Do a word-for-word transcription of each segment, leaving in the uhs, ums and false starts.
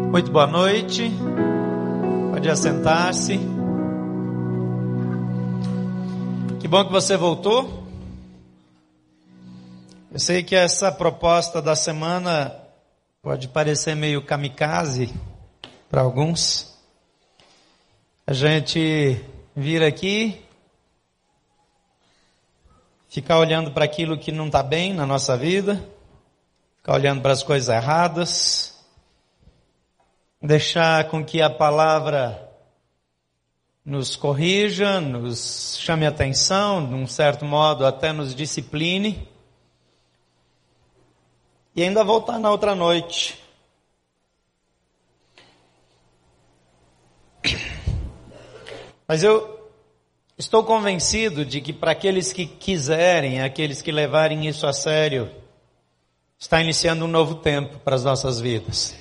Muito boa noite, pode assentar-se. Que bom que você voltou. Eu sei que essa proposta da semana pode parecer meio kamikaze para alguns. A gente vir aqui, ficar olhando para aquilo que não está bem na nossa vida, ficar olhando para as coisas erradas, deixar com que a palavra nos corrija, nos chame a atenção, de um certo modo até nos discipline, e ainda voltar na outra noite. Mas eu estou convencido de que para aqueles que quiserem, aqueles que levarem isso a sério, está iniciando um novo tempo para as nossas vidas.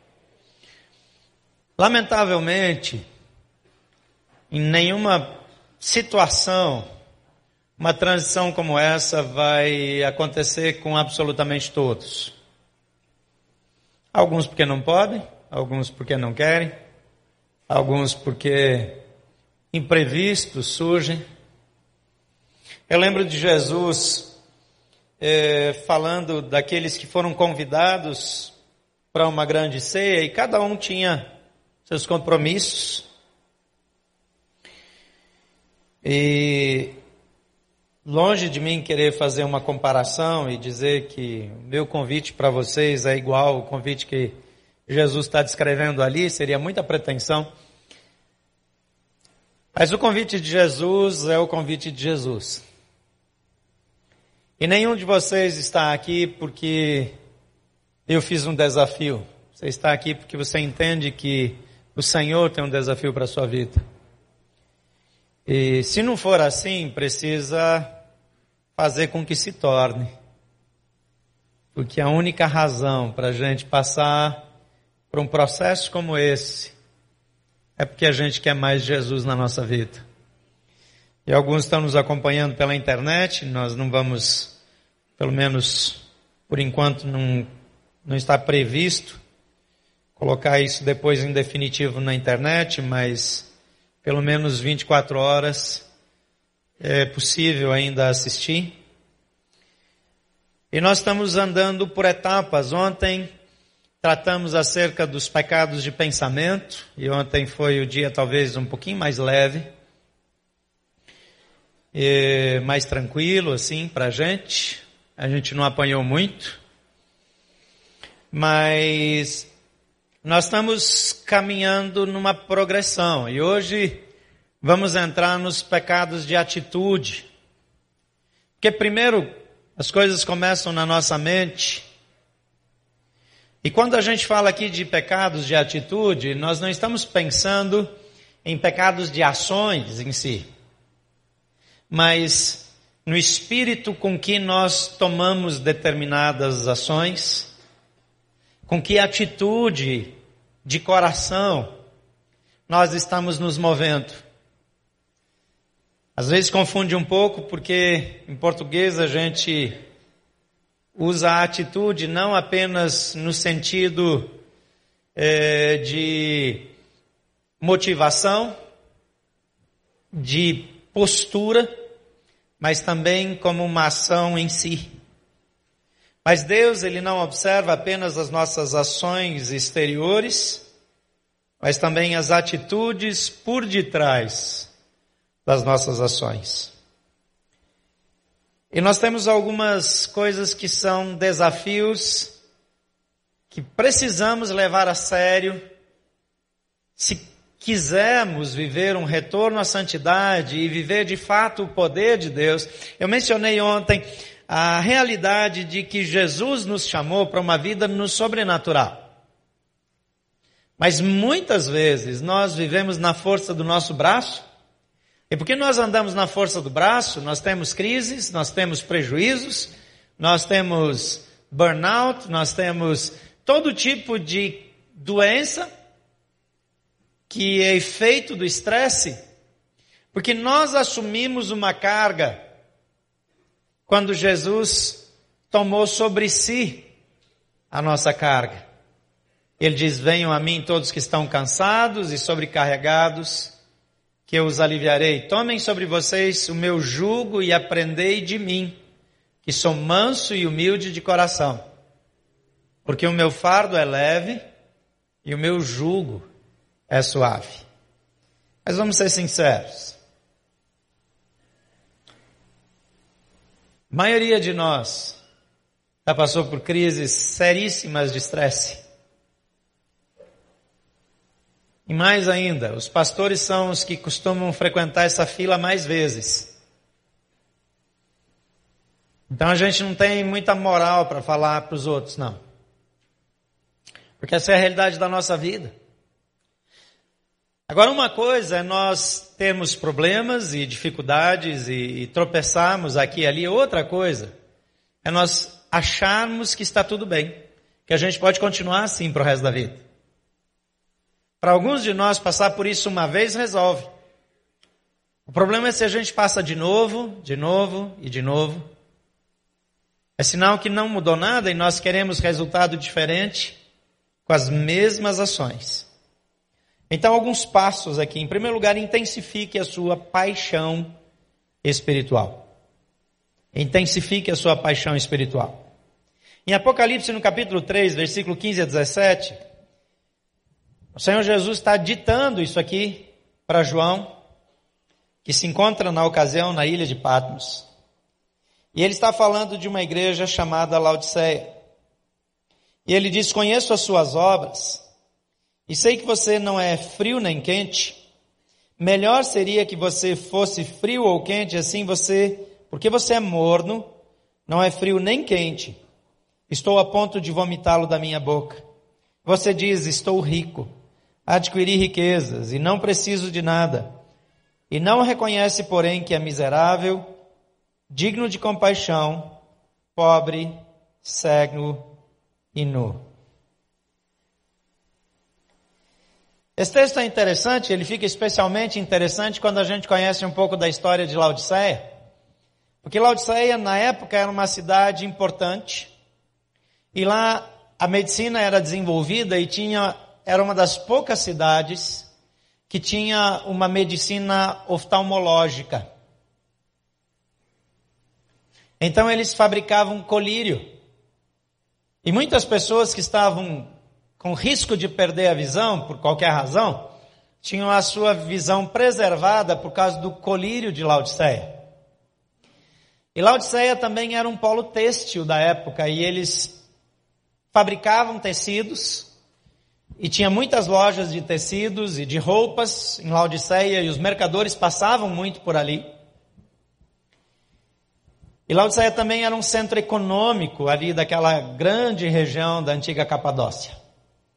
Lamentavelmente, em nenhuma situação, uma transição como essa vai acontecer com absolutamente todos. Alguns porque não podem, alguns porque não querem, alguns porque imprevistos surgem. Eu lembro de Jesus eh, falando daqueles que foram convidados para uma grande ceia e cada um tinha seus compromissos. E longe de mim querer fazer uma comparação e dizer que o meu convite para vocês é igual ao convite que Jesus está descrevendo ali, seria muita pretensão. Mas o convite de Jesus é o convite de Jesus. E nenhum de vocês está aqui porque eu fiz um desafio. Você está aqui porque você entende que o Senhor tem um desafio para a sua vida. E se não for assim, precisa fazer com que se torne. Porque a única razão para a gente passar por um processo como esse é porque a gente quer mais Jesus na nossa vida. E alguns estão nos acompanhando pela internet, nós não vamos, pelo menos por enquanto não, não está previsto colocar isso depois em definitivo na internet, mas pelo menos vinte e quatro horas é possível ainda assistir. E nós estamos andando por etapas. Ontem tratamos acerca dos pecados de pensamento, e ontem foi o dia talvez um pouquinho mais leve, e mais tranquilo assim para a gente. A gente não apanhou muito, mas nós estamos caminhando numa progressão, e hoje vamos entrar nos pecados de atitude. Porque primeiro as coisas começam na nossa mente. E quando a gente fala aqui de pecados de atitude, nós não estamos pensando em pecados de ações em si, mas no espírito com que nós tomamos determinadas ações, com que atitude de coração nós estamos nos movendo. Às vezes confunde um pouco porque em português a gente usa a atitude não apenas no sentido é, de motivação, de postura, mas também como uma ação em si. Mas Deus, Ele não observa apenas as nossas ações exteriores, mas também as atitudes por detrás das nossas ações. E nós temos algumas coisas que são desafios que precisamos levar a sério se quisermos viver um retorno à santidade e viver de fato o poder de Deus. Eu mencionei ontem a realidade de que Jesus nos chamou para uma vida no sobrenatural. Mas muitas vezes nós vivemos na força do nosso braço. E porque nós andamos na força do braço, nós temos crises, nós temos prejuízos, nós temos burnout, nós temos todo tipo de doença que é efeito do estresse, porque nós assumimos uma carga quando Jesus tomou sobre si a nossa carga. Ele diz, venham a mim todos que estão cansados e sobrecarregados, que eu os aliviarei. Tomem sobre vocês o meu jugo e aprendei de mim, que sou manso e humilde de coração. Porque o meu fardo é leve e o meu jugo é suave. Mas vamos ser sinceros. A maioria de nós já passou por crises seríssimas de estresse. E mais ainda, os pastores são os que costumam frequentar essa fila mais vezes. Então a gente não tem muita moral para falar para os outros, não. Porque essa é a realidade da nossa vida. Agora, uma coisa é nós termos problemas e dificuldades e, e tropeçarmos aqui e ali. Outra coisa é nós acharmos que está tudo bem, que a gente pode continuar assim para o resto da vida. Para alguns de nós, passar por isso uma vez resolve. O problema é se a gente passa de novo, de novo e de novo. É sinal que não mudou nada e nós queremos resultado diferente com as mesmas ações. Então, alguns passos aqui. Em primeiro lugar, intensifique a sua paixão espiritual. Intensifique a sua paixão espiritual. Em Apocalipse, no capítulo três, versículo quinze a dezessete, o Senhor Jesus está ditando isso aqui para João, que se encontra na ocasião na ilha de Patmos. E ele está falando de uma igreja chamada Laodiceia. E ele diz, conheço as suas obras, e sei que você não é frio nem quente. Melhor seria que você fosse frio ou quente, assim você, porque você é morno, não é frio nem quente. Estou a ponto de vomitá-lo da minha boca. Você diz, estou rico, adquiri riquezas e não preciso de nada. E não reconhece, porém, que é miserável, digno de compaixão, pobre, cego e nu. Esse texto é interessante, ele fica especialmente interessante quando a gente conhece um pouco da história de Laodiceia. Porque Laodiceia, na época, era uma cidade importante. E lá a medicina era desenvolvida e tinha, era uma das poucas cidades que tinha uma medicina oftalmológica. Então eles fabricavam colírio. E muitas pessoas que estavam com risco de perder a visão, por qualquer razão, tinham a sua visão preservada por causa do colírio de Laodiceia. E Laodiceia também era um polo têxtil da época, e eles fabricavam tecidos, e tinha muitas lojas de tecidos e de roupas em Laodiceia, e os mercadores passavam muito por ali. E Laodiceia também era um centro econômico ali daquela grande região da antiga Capadócia.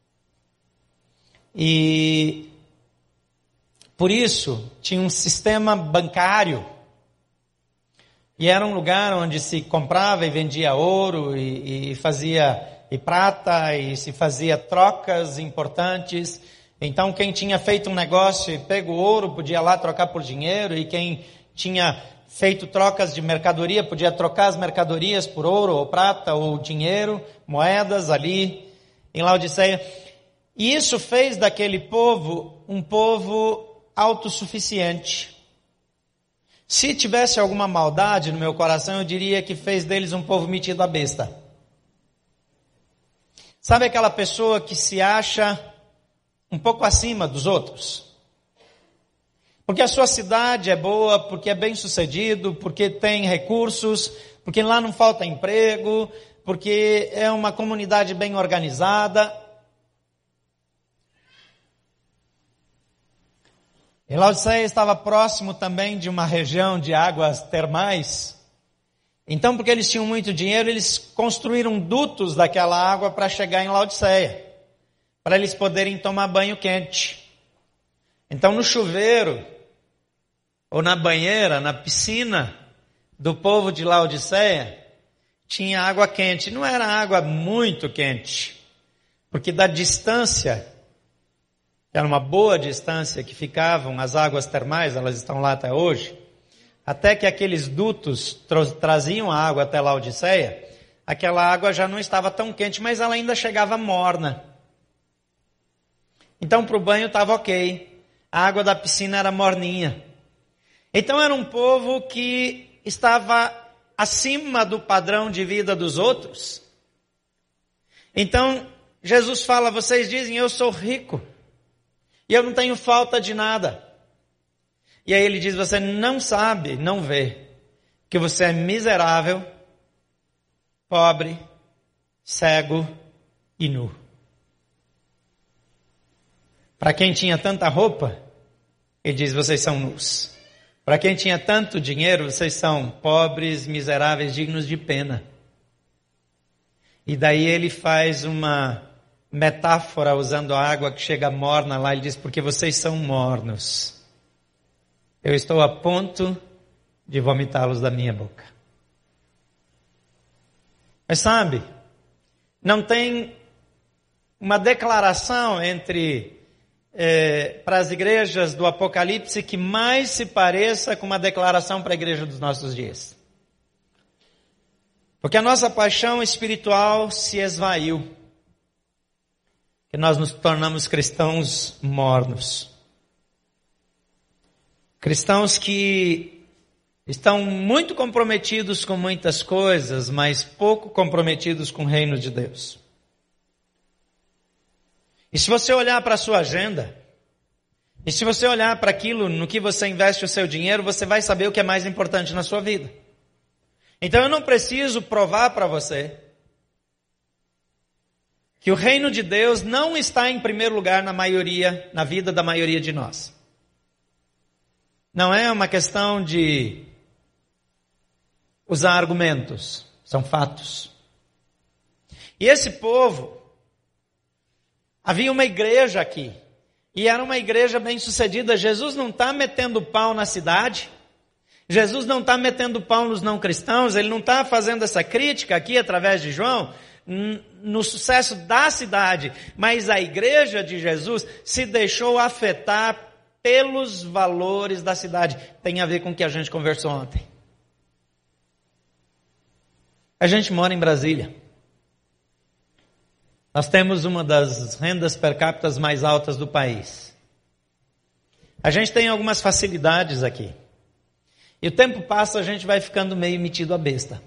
E por isso tinha um sistema bancário. E era um lugar onde se comprava e vendia ouro e, e fazia e prata e se fazia trocas importantes. Então quem tinha feito um negócio e pego ouro podia lá trocar por dinheiro, e quem tinha feito trocas de mercadoria podia trocar as mercadorias por ouro ou prata ou dinheiro, moedas ali em Laodiceia. E isso fez daquele povo um povo autossuficiente. Se tivesse alguma maldade no meu coração, eu diria que fez deles um povo metido a besta. Sabe aquela pessoa que se acha um pouco acima dos outros? Porque a sua cidade é boa, porque é bem sucedido, porque tem recursos, porque lá não falta emprego, porque é uma comunidade bem organizada. E Laodiceia estava próximo também de uma região de águas termais. Então, porque eles tinham muito dinheiro, eles construíram dutos daquela água para chegar em Laodiceia, para eles poderem tomar banho quente. Então, no chuveiro, ou na banheira, na piscina do povo de Laodiceia, tinha água quente. Não era água muito quente, porque da distância, era uma boa distância que ficavam as águas termais, elas estão lá até hoje, até que aqueles dutos tra- traziam a água até Laodiceia, aquela água já não estava tão quente, mas ela ainda chegava morna. Então para o banho estava ok. A água da piscina era morninha. Então era um povo que estava acima do padrão de vida dos outros. Então Jesus fala, vocês dizem, eu sou rico. E eu não tenho falta de nada. E aí ele diz, você não sabe, não vê, que você é miserável, pobre, cego e nu. Para quem tinha tanta roupa, ele diz, vocês são nus. Para quem tinha tanto dinheiro, vocês são pobres, miseráveis, dignos de pena. E daí ele faz uma metáfora usando a água que chega morna lá. Ele diz, porque vocês são mornos. Eu estou a ponto de vomitá-los da minha boca. Mas sabe, não tem uma declaração entre... É, para as igrejas do Apocalipse que mais se pareça com uma declaração para a igreja dos nossos dias. Porque a nossa paixão espiritual se esvaiu. Que nós nos tornamos cristãos mornos. Cristãos que estão muito comprometidos com muitas coisas, mas pouco comprometidos com o reino de Deus. E se você olhar para a sua agenda, e se você olhar para aquilo no que você investe o seu dinheiro, você vai saber o que é mais importante na sua vida. Então eu não preciso provar para você que o reino de Deus não está em primeiro lugar na maioria, na vida da maioria de nós. Não é uma questão de usar argumentos, são fatos. E esse povo, havia uma igreja aqui, e era uma igreja bem sucedida. Jesus não está metendo pau na cidade, Jesus não está metendo pau nos não cristãos, ele não está fazendo essa crítica aqui através de João, no sucesso da cidade, mas a igreja de Jesus se deixou afetar pelos valores da cidade. Tem a ver com o que a gente conversou ontem. A gente mora em Brasília. Nós temos uma das rendas per capita mais altas do país. A gente tem algumas facilidades aqui. E o tempo passa, a gente vai ficando meio metido a besta.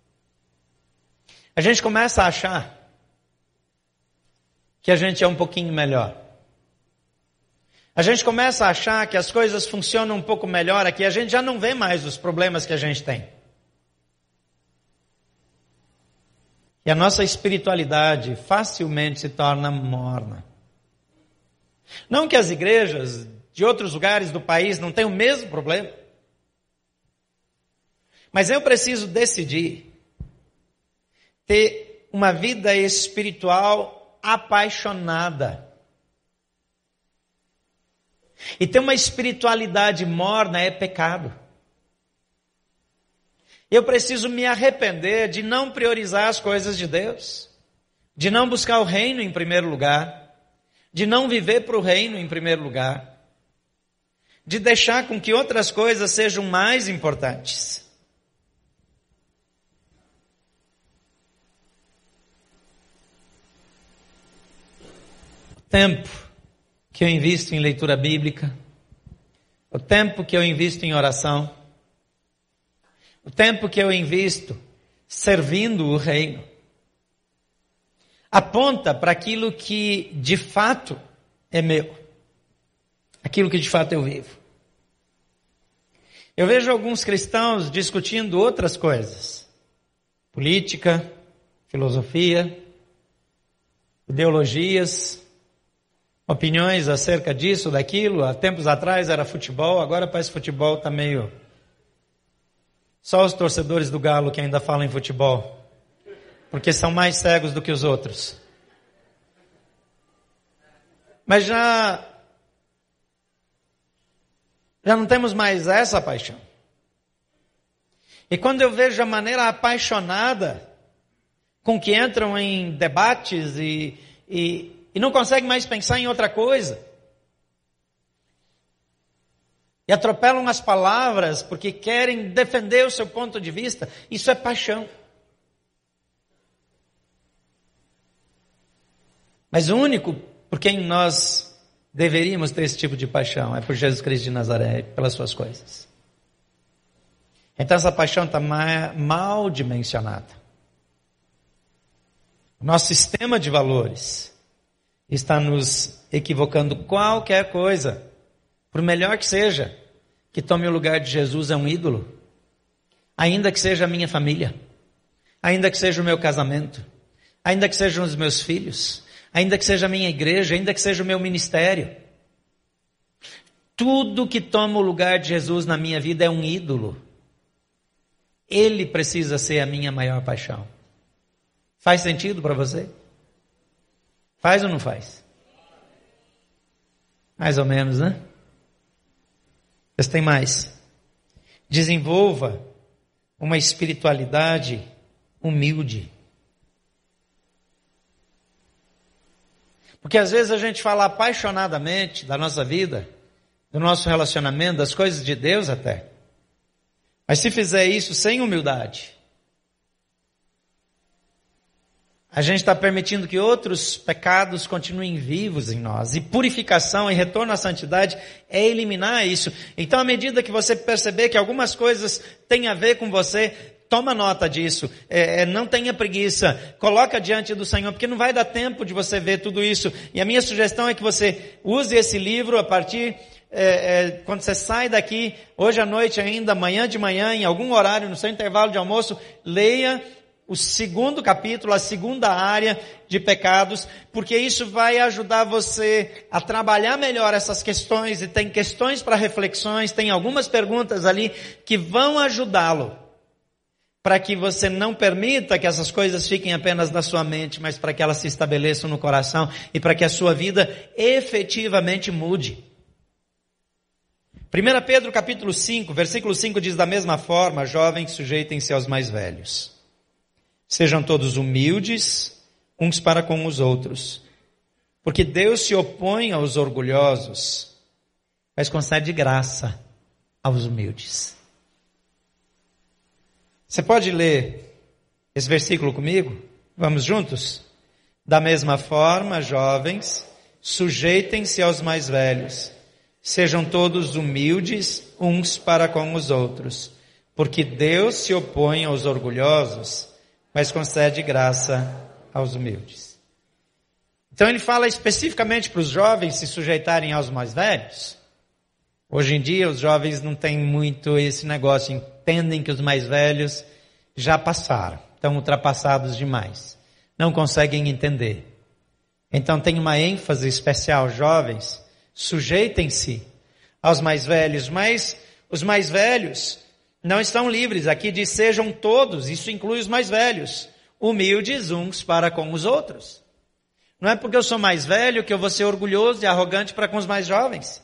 A gente começa a achar que a gente é um pouquinho melhor. A gente começa a achar que as coisas funcionam um pouco melhor aqui. A gente já não vê mais os problemas que a gente tem. E a nossa espiritualidade facilmente se torna morna. Não que as igrejas de outros lugares do país não tenham o mesmo problema. Mas eu preciso decidir ter uma vida espiritual apaixonada. E ter uma espiritualidade morna é pecado. Eu preciso me arrepender de não priorizar as coisas de Deus, de não buscar o reino em primeiro lugar, de não viver para o reino em primeiro lugar, de deixar com que outras coisas sejam mais importantes. O tempo que eu invisto em leitura bíblica, o tempo que eu invisto em oração, o tempo que eu invisto servindo o reino, aponta para aquilo que de fato é meu, aquilo que de fato eu vivo. Eu vejo alguns cristãos discutindo outras coisas, política, filosofia, ideologias, opiniões acerca disso, daquilo. Há tempos atrás era futebol, agora parece que futebol está meio... Só os torcedores do Galo que ainda falam em futebol, porque são mais cegos do que os outros. Mas já, já não temos mais essa paixão. E quando eu vejo a maneira apaixonada com que entram em debates e, e, e não conseguem mais pensar em outra coisa, e atropelam as palavras porque querem defender o seu ponto de vista, isso é paixão. Mas o único por quem nós deveríamos ter esse tipo de paixão, é por Jesus Cristo de Nazaré, pelas suas coisas. Então essa paixão está mal dimensionada. O nosso sistema de valores está nos equivocando. Qualquer coisa, por melhor que seja, que tome o lugar de Jesus é um ídolo. Ainda que seja a minha família, ainda que seja o meu casamento, ainda que sejam os meus filhos, ainda que seja a minha igreja, ainda que seja o meu ministério. Tudo que toma o lugar de Jesus na minha vida é um ídolo. Ele precisa ser a minha maior paixão. Faz sentido para você? Faz ou não faz? Mais ou menos, né? Mas tem mais. Desenvolva uma espiritualidade humilde. Porque às vezes a gente fala apaixonadamente da nossa vida, do nosso relacionamento, das coisas de Deus até. Mas se fizer isso sem humildade, a gente está permitindo que outros pecados continuem vivos em nós. E purificação e retorno à santidade é eliminar isso. Então, à medida que você perceber que algumas coisas têm a ver com você, toma nota disso. É, é, não tenha preguiça. Coloca diante do Senhor, porque não vai dar tempo de você ver tudo isso. E a minha sugestão é que você use esse livro a partir... É, é, quando você sai daqui, hoje à noite ainda, amanhã de manhã, em algum horário, no seu intervalo de almoço, leia o segundo capítulo, a segunda área de pecados, porque isso vai ajudar você a trabalhar melhor essas questões, e tem questões para reflexões, tem algumas perguntas ali que vão ajudá-lo, para que você não permita que essas coisas fiquem apenas na sua mente, mas para que elas se estabeleçam no coração, e para que a sua vida efetivamente mude. primeira Pedro capítulo cinco, versículo cinco diz: da mesma forma, jovens, sujeitem-se aos mais velhos. Sejam todos humildes, uns para com os outros. Porque Deus se opõe aos orgulhosos, mas concede graça aos humildes. Você pode ler esse versículo comigo? Vamos juntos? Da mesma forma, jovens, sujeitem-se aos mais velhos. Sejam todos humildes, uns para com os outros. Porque Deus se opõe aos orgulhosos, mas concede graça aos humildes. Então ele fala especificamente para os jovens se sujeitarem aos mais velhos. Hoje em dia os jovens não têm muito esse negócio, entendem que os mais velhos já passaram, estão ultrapassados demais, não conseguem entender. Então tem uma ênfase especial, jovens, sujeitem-se aos mais velhos, mas os mais velhos não estão livres. Aqui diz: sejam todos, isso inclui os mais velhos, humildes uns para com os outros. Não é porque eu sou mais velho que eu vou ser orgulhoso e arrogante para com os mais jovens.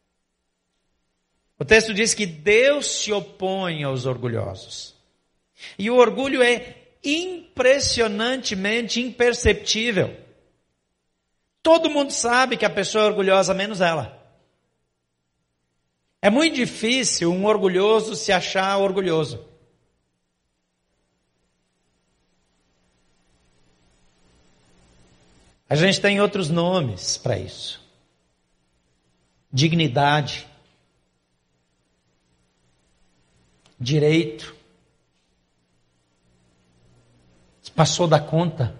O texto diz que Deus se opõe aos orgulhosos. E o orgulho é impressionantemente imperceptível. Todo mundo sabe que a pessoa é orgulhosa, menos ela. É muito difícil um orgulhoso se achar orgulhoso. A gente tem outros nomes para isso. Dignidade. Direito. Passou da conta.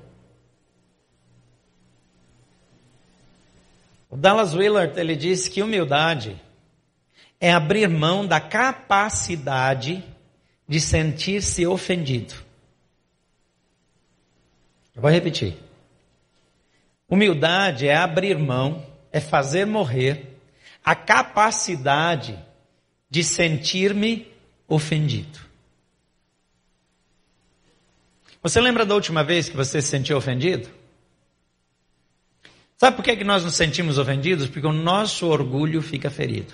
O Dallas Willard, ele disse que humildade é abrir mão da capacidade de sentir-se ofendido. Eu vou repetir. Humildade é abrir mão, é fazer morrer a capacidade de sentir-me ofendido. Você lembra da última vez que você se sentiu ofendido? Sabe por que que nós nos sentimos ofendidos? Porque o nosso orgulho fica ferido.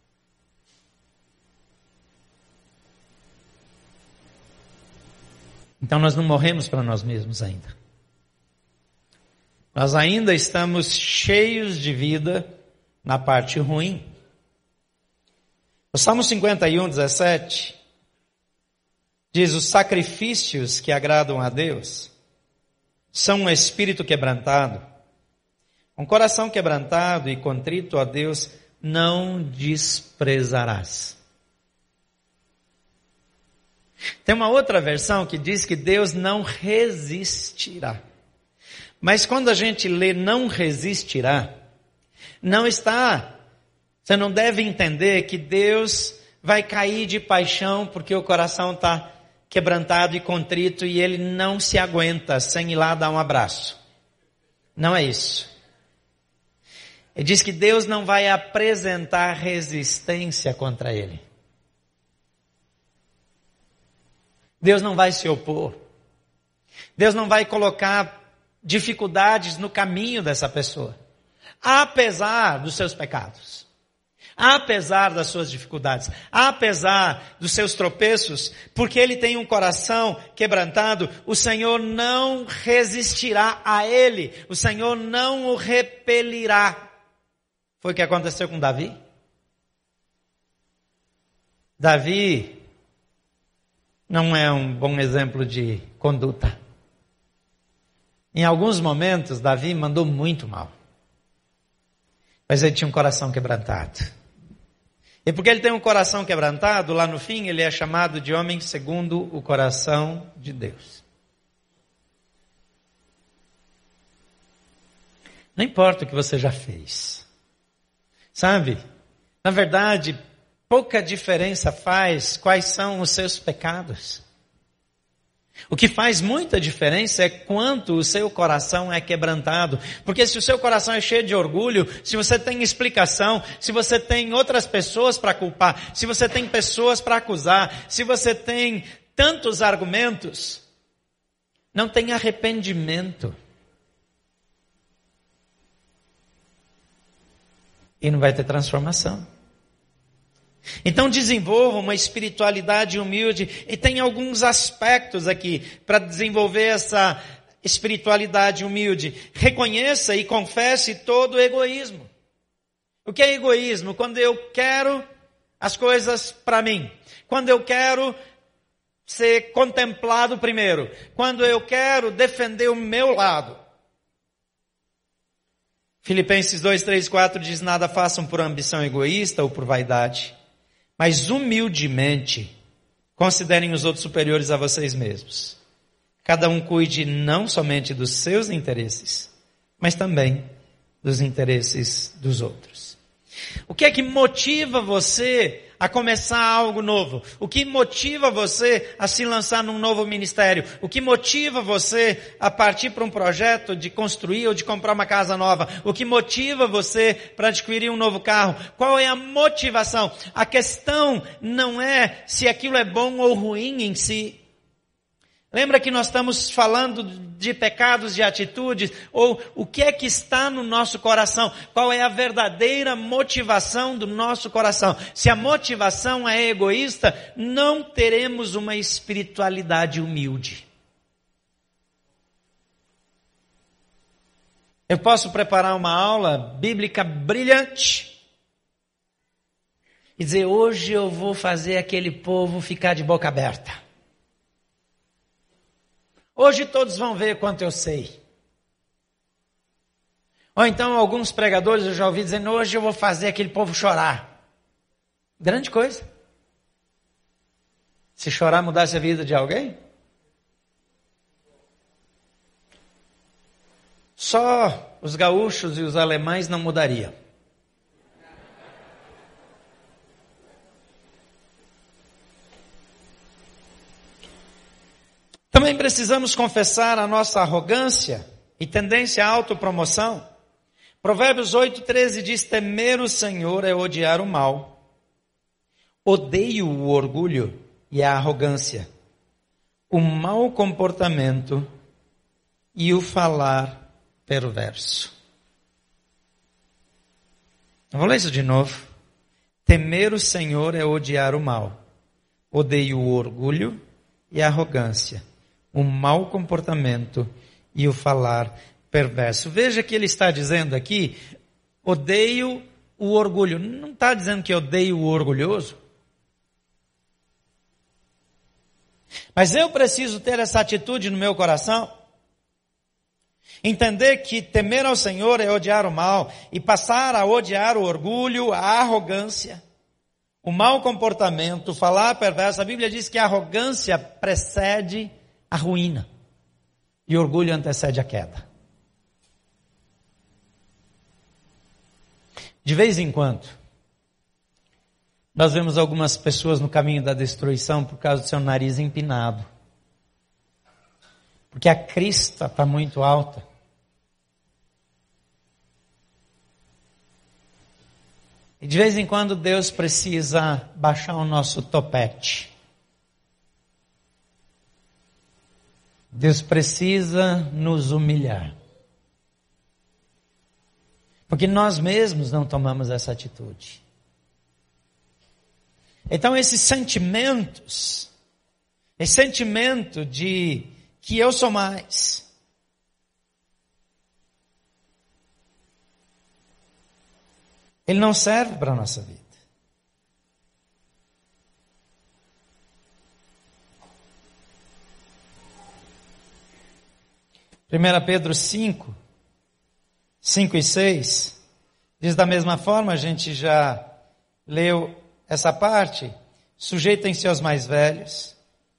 Então nós não morremos para nós mesmos ainda. Nós ainda estamos cheios de vida na parte ruim. O Salmo cinquenta e um, dezessete diz: os sacrifícios que agradam a Deus são um espírito quebrantado, Um coração quebrantado e contrito a Deus não desprezarás. Tem uma outra versão que diz que Deus não resistirá. Mas quando a gente lê não resistirá, não está, você não deve entender que Deus vai cair de paixão porque o coração está quebrantado e contrito e ele não se aguenta sem ir lá dar um abraço. Não é isso. Ele diz que Deus não vai apresentar resistência contra ele. Deus não vai se opor. Deus não vai colocar dificuldades no caminho dessa pessoa. Apesar dos seus pecados. Apesar das suas dificuldades. Apesar dos seus tropeços. Porque ele tem um coração quebrantado. O Senhor não resistirá a ele. O Senhor não o repelirá. Foi o que aconteceu com Davi. Davi não é um bom exemplo de conduta. Em alguns momentos, Davi mandou muito mal. Mas ele tinha um coração quebrantado. E porque ele tem um coração quebrantado, lá no fim ele é chamado de homem segundo o coração de Deus. Não importa o que você já fez. Sabe? Na verdade, pouca diferença faz quais são os seus pecados. O que faz muita diferença é quanto o seu coração é quebrantado. Porque se o seu coração é cheio de orgulho, se você tem explicação, se você tem outras pessoas para culpar, se você tem pessoas para acusar, se você tem tantos argumentos, não tem arrependimento. E não vai ter transformação. Então desenvolva uma espiritualidade humilde. E tem alguns aspectos aqui para desenvolver essa espiritualidade humilde. Reconheça e confesse todo o egoísmo. O que é egoísmo? Quando eu quero as coisas para mim. Quando eu quero ser contemplado primeiro. Quando eu quero defender o meu lado. Filipenses dois, três, quatro diz: nada façam por ambição egoísta ou por vaidade, mas humildemente considerem os outros superiores a vocês mesmos. Cada um cuide não somente dos seus interesses, mas também dos interesses dos outros. O que é que motiva você a começar algo novo? O que motiva você a se lançar num novo ministério? O que motiva você a partir para um projeto de construir ou de comprar uma casa nova? O que motiva você para adquirir um novo carro? Qual é a motivação? A questão não é se aquilo é bom ou ruim em si. Lembra que nós estamos falando de pecados e atitudes? Ou o que é que está no nosso coração? Qual é a verdadeira motivação do nosso coração? Se a motivação é egoísta, não teremos uma espiritualidade humilde. Eu posso preparar uma aula bíblica brilhante e dizer: hoje eu vou fazer aquele povo ficar de boca aberta. Hoje todos vão ver quanto eu sei. Ou então alguns pregadores eu já ouvi dizendo: hoje eu vou fazer aquele povo chorar. Grande coisa. Se chorar mudasse a vida de alguém? Só os gaúchos e os alemães não mudariam. Também precisamos confessar a nossa arrogância e tendência à autopromoção. Provérbios oito, treze diz: temer o Senhor é odiar o mal. Odeio o orgulho e a arrogância, o mau comportamento e o falar perverso. Eu vou ler isso de novo. Temer o Senhor é odiar o mal. Odeio o orgulho e a arrogância, o mau comportamento e o falar perverso. Veja que ele está dizendo aqui: odeio o orgulho. Não está dizendo que odeio o orgulhoso. Mas eu preciso ter essa atitude no meu coração. Entender que temer ao Senhor é odiar o mal e passar a odiar o orgulho, a arrogância, o mau comportamento, falar perverso. A Bíblia diz que a arrogância precede a ruína e o orgulho antecede a queda. De vez em quando, nós vemos algumas pessoas no caminho da destruição por causa do seu nariz empinado. Porque a crista está muito alta. E de vez em quando Deus precisa baixar o nosso topete. Deus precisa nos humilhar. Porque nós mesmos não tomamos essa atitude. Então esses sentimentos, esse sentimento de que eu sou mais, ele não serve para a nossa vida. primeira Pedro cinco, cinco e seis, diz da mesma forma, a gente já leu essa parte, sujeitem-se aos mais velhos,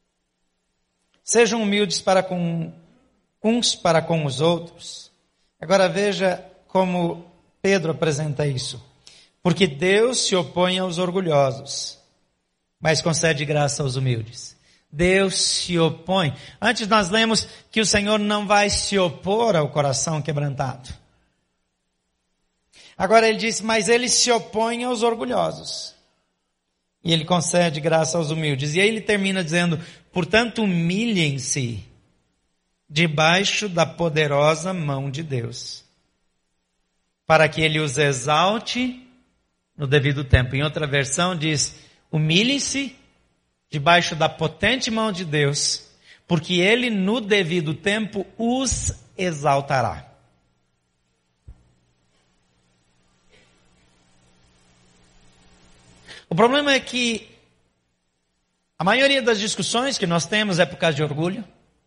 sejam humildes para com uns para com os outros. Agora veja como Pedro apresenta isso. Porque Deus se opõe aos orgulhosos, mas concede graça aos humildes. Deus se opõe. Antes nós lemos que o Senhor não vai se opor ao coração quebrantado. Agora ele diz, mas ele se opõe aos orgulhosos. E ele concede graça aos humildes. E aí ele termina dizendo, portanto humilhem-se debaixo da poderosa mão de Deus, para que ele os exalte no devido tempo. Em outra versão diz, humilhem-se debaixo da potente mão de Deus, porque ele no devido tempo os exaltará. O problema é que a maioria das discussões que nós temos é por causa de orgulho.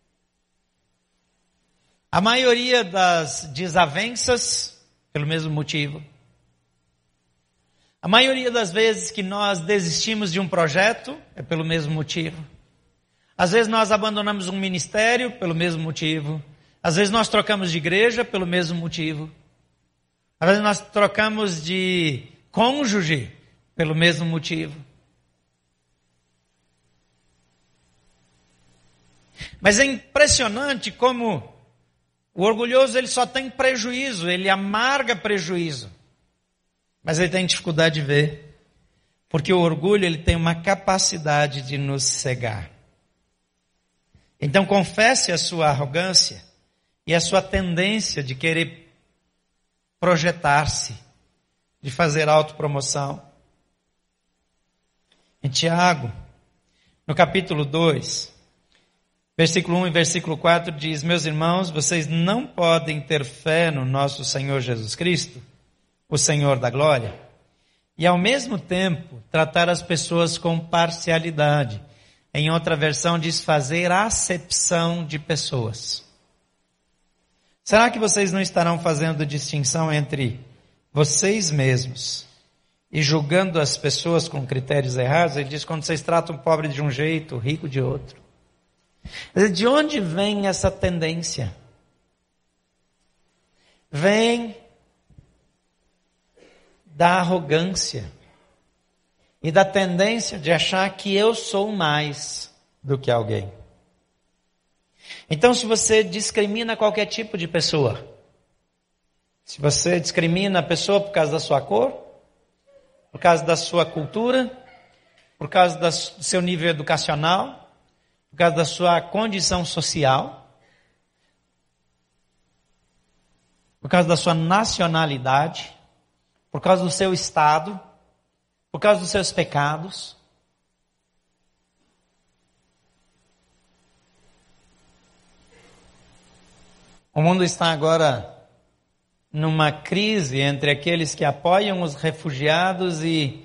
A maioria das desavenças, pelo mesmo motivo. A maioria das vezes que nós desistimos de um projeto, é pelo mesmo motivo. Às vezes nós abandonamos um ministério, pelo mesmo motivo. Às vezes nós trocamos de igreja, pelo mesmo motivo. Às vezes nós trocamos de cônjuge, pelo mesmo motivo. Mas é impressionante como o orgulhoso ele só tem prejuízo, ele amarga prejuízo. Mas ele tem dificuldade de ver. Porque o orgulho ele tem uma capacidade de nos cegar. Então confesse a sua arrogância e a sua tendência de querer projetar-se, de fazer autopromoção. Em Tiago, no capítulo dois, versículo um e versículo quatro diz, meus irmãos, vocês não podem ter fé no nosso Senhor Jesus Cristo, o Senhor da glória, e ao mesmo tempo tratar as pessoas com parcialidade. Em outra versão diz fazer acepção de pessoas. Será que vocês não estarão fazendo distinção entre vocês mesmos e julgando as pessoas com critérios errados? Ele diz, quando vocês tratam o pobre de um jeito, o rico de outro. De onde vem essa tendência? Vem da arrogância e da tendência de achar que eu sou mais do que alguém. Então, se você discrimina qualquer tipo de pessoa, se você discrimina a pessoa por causa da sua cor, por causa da sua cultura, por causa do seu nível educacional, por causa da sua condição social, por causa da sua nacionalidade, por causa do seu estado, por causa dos seus pecados. O mundo está agora numa crise entre aqueles que apoiam os refugiados e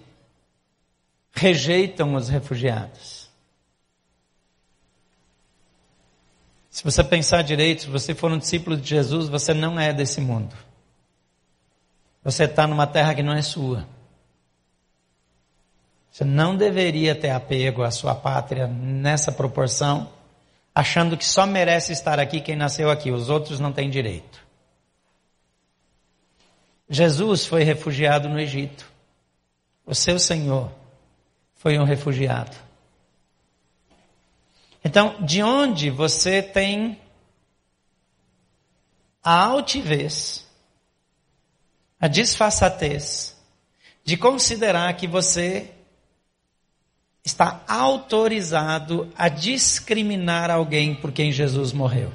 rejeitam os refugiados. Se você pensar direito, se você for um discípulo de Jesus, você não é desse mundo. Você está numa terra que não é sua. Você não deveria ter apego à sua pátria nessa proporção, achando que só merece estar aqui quem nasceu aqui, os outros não têm direito. Jesus foi refugiado no Egito. O seu Senhor foi um refugiado. Então, de onde você tem a altivez, a disfarçatez de considerar que você está autorizado a discriminar alguém por quem Jesus morreu?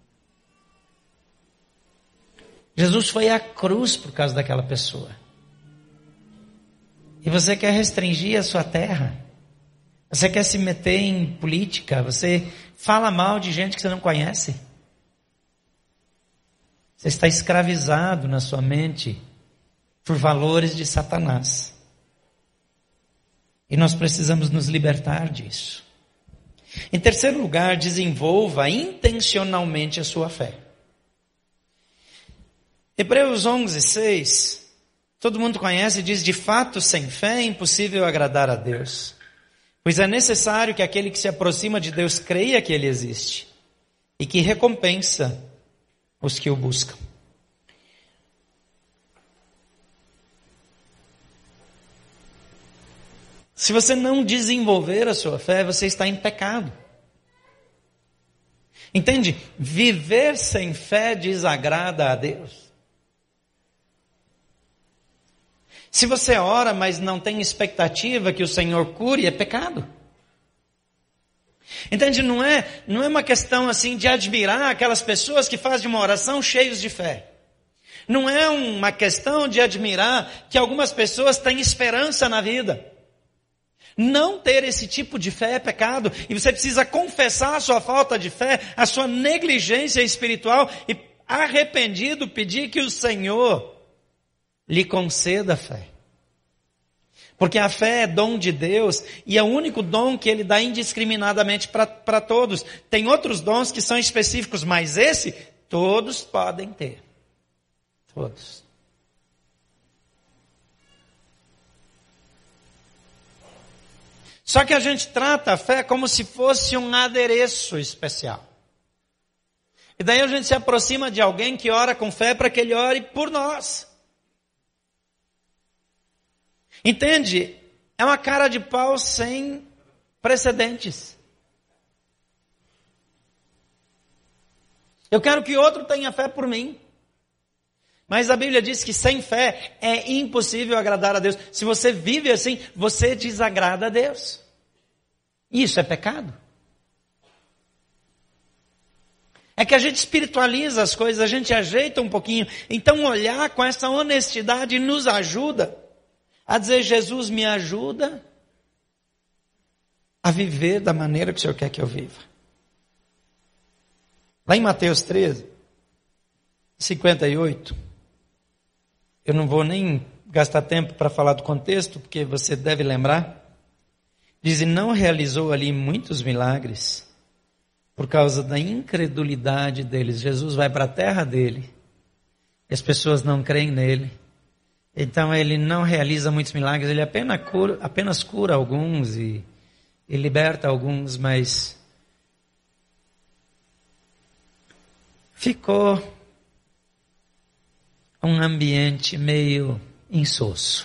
Jesus foi à cruz por causa daquela pessoa. E você quer restringir a sua terra? Você quer se meter em política? Você fala mal de gente que você não conhece? Você está escravizado na sua mente por valores de Satanás. E nós precisamos nos libertar disso. Em terceiro lugar, desenvolva intencionalmente a sua fé. Hebreus onze, seis, todo mundo conhece, diz: de fato, sem fé é impossível agradar a Deus. Pois é necessário que aquele que se aproxima de Deus creia que Ele existe e que recompensa os que o buscam. Se você não desenvolver a sua fé, você está em pecado. Entende? Viver sem fé desagrada a Deus. Se você ora, mas não tem expectativa que o Senhor cure, é pecado. Entende? Não é, não é uma questão assim de admirar aquelas pessoas que fazem uma oração cheios de fé. Não é uma questão de admirar que algumas pessoas têm esperança na vida. Não ter esse tipo de fé é pecado. E você precisa confessar a sua falta de fé, a sua negligência espiritual e, arrependido, pedir que o Senhor lhe conceda fé. Porque a fé é dom de Deus e é o único dom que Ele dá indiscriminadamente para todos. Tem outros dons que são específicos, mas esse todos podem ter. Todos. Só que a gente trata a fé como se fosse um adereço especial. E daí a gente se aproxima de alguém que ora com fé para que ele ore por nós. Entende? É uma cara de pau sem precedentes. Eu quero que outro tenha fé por mim. Mas a Bíblia diz que sem fé é impossível agradar a Deus. Se você vive assim, você desagrada a Deus. Isso é pecado. É que a gente espiritualiza as coisas, a gente ajeita um pouquinho. Então olhar com essa honestidade nos ajuda a dizer: Jesus, me ajuda a viver da maneira que o Senhor quer que eu viva. Lá em Mateus treze, cinquenta e oito, eu não vou nem gastar tempo para falar do contexto, porque você deve lembrar. Diz: e não realizou ali muitos milagres por causa da incredulidade deles. Jesus vai para a terra dele e as pessoas não creem nele. Então ele não realiza muitos milagres, ele apenas cura, apenas cura alguns e, e liberta alguns, mas ficou um ambiente meio insosso.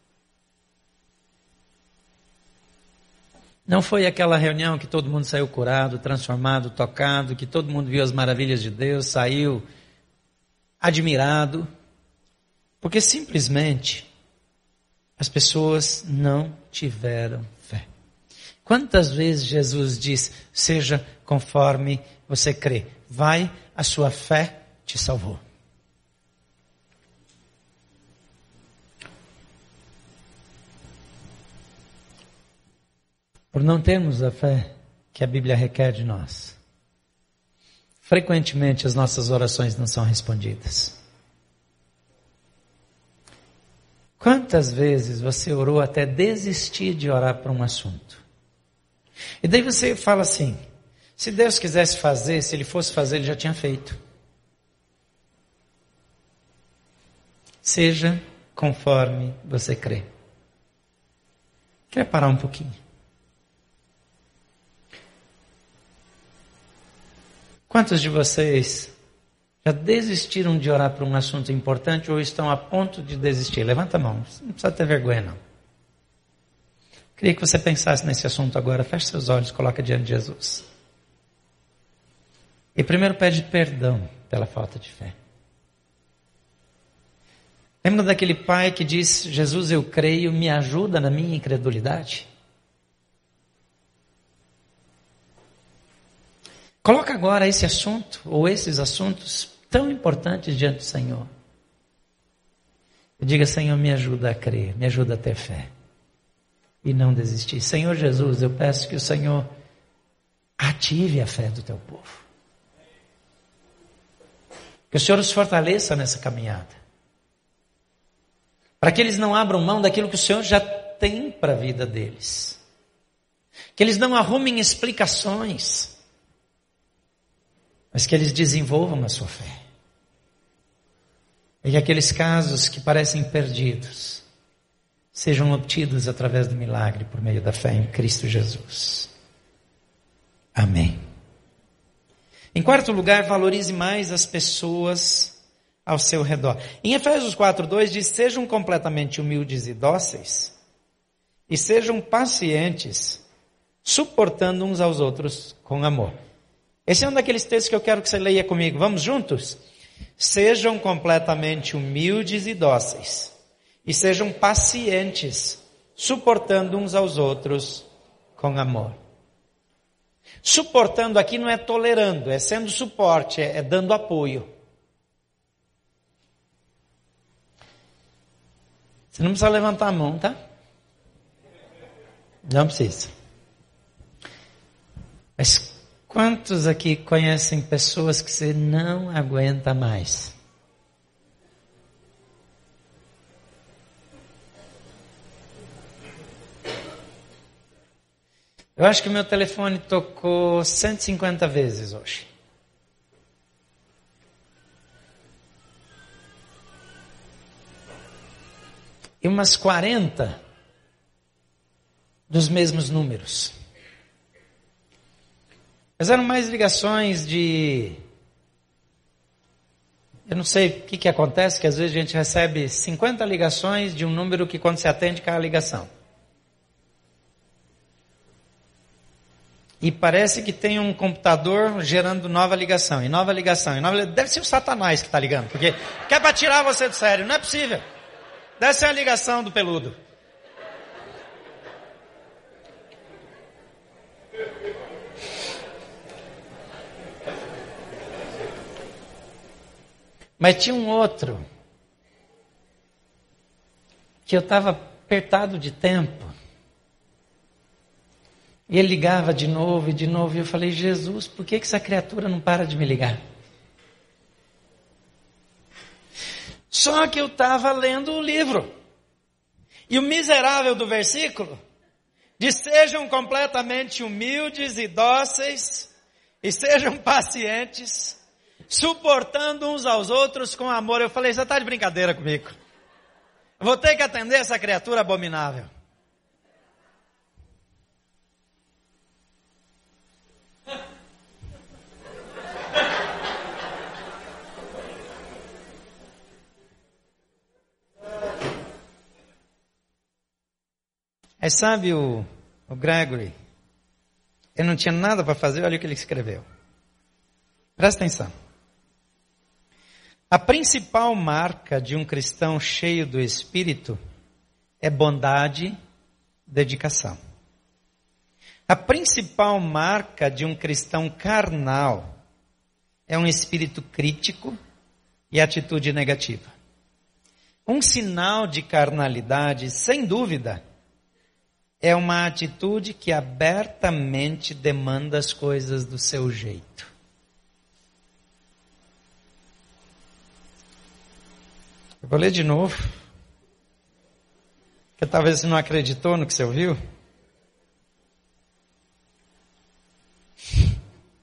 Não foi aquela reunião que todo mundo saiu curado, transformado, tocado, que todo mundo viu as maravilhas de Deus, saiu admirado. Porque simplesmente as pessoas não tiveram fé. Quantas vezes Jesus diz: seja conforme você crê. Vai, a sua fé te salvou. Por não termos a fé que a Bíblia requer de nós, frequentemente as nossas orações não são respondidas. Quantas vezes você orou até desistir de orar por um assunto? E daí você fala assim: Se Deus quisesse fazer, se Ele fosse fazer, Ele já tinha feito. Seja conforme você crê. Quer parar um pouquinho? Quantos de vocês já desistiram de orar por um assunto importante ou estão a ponto de desistir? Levanta a mão, você não precisa ter vergonha não. Queria que você pensasse nesse assunto agora, feche seus olhos, coloca diante de Jesus. E primeiro pede perdão pela falta de fé. Lembra daquele pai que diz, Jesus, eu creio, me ajuda na minha incredulidade? Coloca agora esse assunto, ou esses assuntos tão importantes diante do Senhor. E diga, Senhor, me ajuda a crer, me ajuda a ter fé. E não desistir. Senhor Jesus, eu peço que o Senhor ative a fé do teu povo. Que o Senhor os fortaleça nessa caminhada. Para que eles não abram mão daquilo que o Senhor já tem para a vida deles. Que eles não arrumem explicações. Mas que eles desenvolvam a sua fé. E que aqueles casos que parecem perdidos sejam obtidos através do milagre por meio da fé em Cristo Jesus. Amém. Em quarto lugar, valorize mais as pessoas ao seu redor. Em Efésios quatro, dois diz, sejam completamente humildes e dóceis e sejam pacientes, suportando uns aos outros com amor. Esse é um daqueles textos que eu quero que você leia comigo. Vamos juntos? Sejam completamente humildes e dóceis e sejam pacientes, suportando uns aos outros com amor. Suportando aqui não é tolerando, é sendo suporte, é, é dando apoio. Você não precisa levantar a mão, tá? Não precisa. Mas quantos aqui conhecem pessoas que você não aguenta mais? Eu acho que o meu telefone tocou cento e cinquenta vezes hoje. E umas quarenta dos mesmos números. Mas eram mais ligações de... Eu não sei o que, que acontece, que às vezes a gente recebe cinquenta ligações de um número que quando se atende cai a ligação. E parece que tem um computador gerando nova ligação, e nova ligação, e nova ligação. Deve ser o Satanás que está ligando, porque quer para tirar você do sério, não é possível. Deve ser a ligação do peludo. Mas tinha um outro, que eu estava apertado de tempo. E ele ligava de novo e de novo, e eu falei, Jesus, por que que essa criatura não para de me ligar? Só que eu estava lendo o livro. E o miserável do versículo diz, sejam completamente humildes e dóceis, e sejam pacientes, suportando uns aos outros com amor. Eu falei, você está de brincadeira comigo? Eu vou ter que atender essa criatura abominável. Aí sabe o, o Gregory, ele não tinha nada para fazer, olha o que ele escreveu. Presta atenção. A principal marca de um cristão cheio do Espírito é bondade, dedicação. A principal marca de um cristão carnal é um espírito crítico e atitude negativa. Um sinal de carnalidade, sem dúvida, é uma atitude que abertamente demanda as coisas do seu jeito. Eu vou ler de novo. Porque talvez você não acreditou no que você ouviu.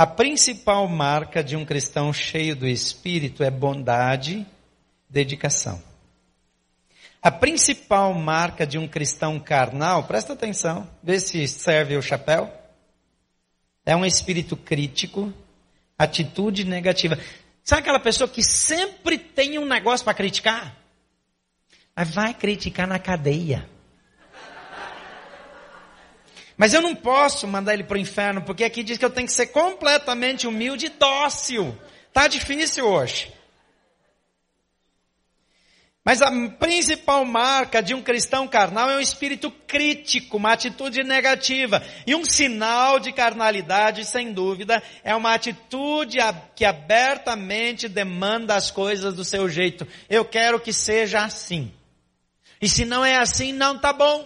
A principal marca de um cristão cheio do Espírito é bondade, dedicação. A principal marca de um cristão carnal, presta atenção, vê se serve o chapéu, é um espírito crítico, atitude negativa. Sabe aquela pessoa que sempre tem um negócio para criticar? Mas vai criticar na cadeia. Mas eu não posso mandar ele para o inferno, porque aqui diz que eu tenho que ser completamente humilde e dócil. Tá difícil hoje. Mas a principal marca de um cristão carnal é um espírito crítico, uma atitude negativa. E um sinal de carnalidade, sem dúvida, é uma atitude que abertamente demanda as coisas do seu jeito. Eu quero que seja assim. E se não é assim, não tá bom.